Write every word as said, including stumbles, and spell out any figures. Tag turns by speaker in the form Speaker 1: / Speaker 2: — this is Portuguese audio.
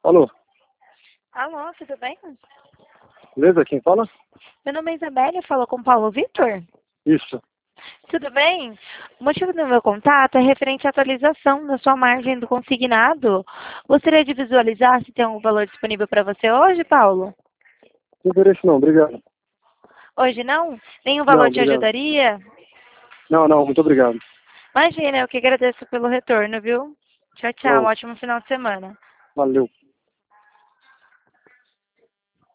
Speaker 1: Alô,
Speaker 2: Alô, tudo bem?
Speaker 1: beleza? Quem fala?
Speaker 2: Meu nome é Isabelle, falou com o Paulo Vitor?
Speaker 1: Isso.
Speaker 2: Tudo bem? O motivo do meu contato é referente à atualização da sua margem do consignado. Gostaria de visualizar se tem algum valor disponível para você hoje, Paulo?
Speaker 1: Não interesse não, obrigado.
Speaker 2: Hoje não? Nenhum
Speaker 1: Não,
Speaker 2: valor te
Speaker 1: obrigado.
Speaker 2: ajudaria?
Speaker 1: Não, não, muito obrigado.
Speaker 2: Imagina, eu que agradeço pelo retorno, viu? Tchau, tchau.
Speaker 1: Falou,
Speaker 2: Ótimo final de semana.
Speaker 1: valeu.